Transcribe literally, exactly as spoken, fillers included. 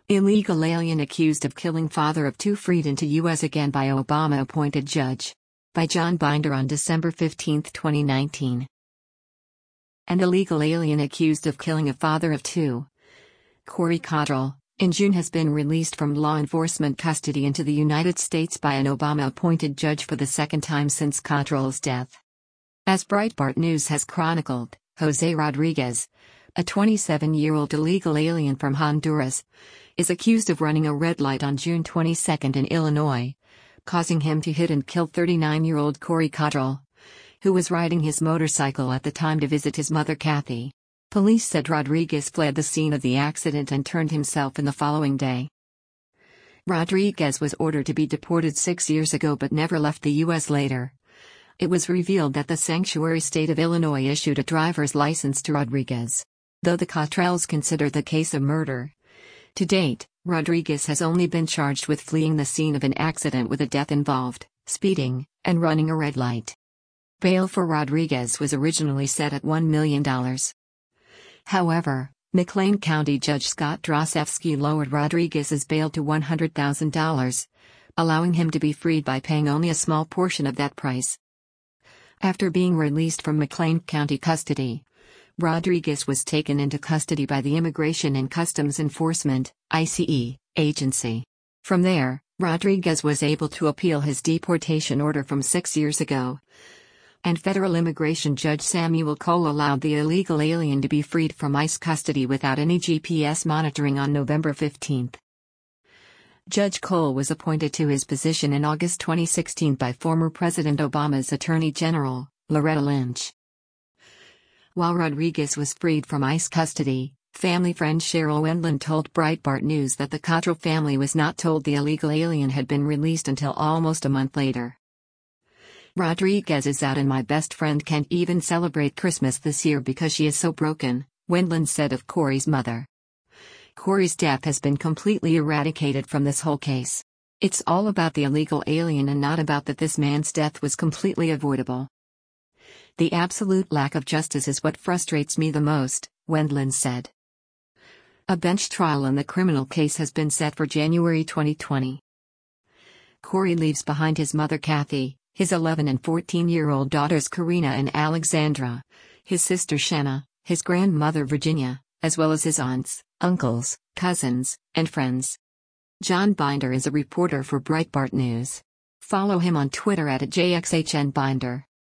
Illegal alien accused of killing father of two freed into U S again by Obama-appointed judge. By John Binder on December fifteenth, twenty nineteen. An illegal alien accused of killing a father of two, Corey Cottrell, in June has been released from law enforcement custody into the United States by an Obama-appointed judge for the second time since Cottrell's death. As Breitbart News has chronicled, Jose Rodriguez, a twenty-seven-year-old illegal alien from Honduras, is accused of running a red light on June twenty-second in Illinois, causing him to hit and kill thirty-nine-year-old Corey Cottrell, who was riding his motorcycle at the time to visit his mother Kathy. Police said Rodriguez fled the scene of the accident and turned himself in the following day. Rodriguez was ordered to be deported six years ago but never left the U S later. It was revealed that the sanctuary state of Illinois issued a driver's license to Rodriguez, though the Cottrells consider the case a murder. To date, Rodriguez has only been charged with fleeing the scene of an accident with a death involved, speeding, and running a red light. Bail for Rodriguez was originally set at one million dollars. However, McLean County Judge Scott Drosefsky lowered Rodriguez's bail to one hundred thousand dollars, allowing him to be freed by paying only a small portion of that price. After being released from McLean County custody, Rodriguez was taken into custody by the Immigration and Customs Enforcement (I C E) agency. From there, Rodriguez was able to appeal his deportation order from six years ago, and federal immigration judge Samuel Cole allowed the illegal alien to be freed from ICE custody without any G P S monitoring on November fifteenth. Judge Cole was appointed to his position in August twenty sixteen by former President Obama's Attorney General, Loretta Lynch. While Rodriguez was freed from ICE custody, family friend Cheryl Wendland told Breitbart News that the Cottrell family was not told the illegal alien had been released until almost a month later. Rodriguez is out and my best friend can't even celebrate Christmas this year because she is so broken, Wendland said of Corey's mother. Corey's death has been completely eradicated from this whole case. It's all about the illegal alien and not about that this man's death was completely avoidable. The absolute lack of justice is what frustrates me the most, Wendland said. A bench trial in the criminal case has been set for January twenty twenty. Corey leaves behind his mother Kathy, his eleven and fourteen-year-old daughters Karina and Alexandra, his sister Shanna, his grandmother Virginia, as well as his aunts, uncles, cousins, and friends. John Binder is a reporter for Breitbart News. Follow him on Twitter at J X H N Binder.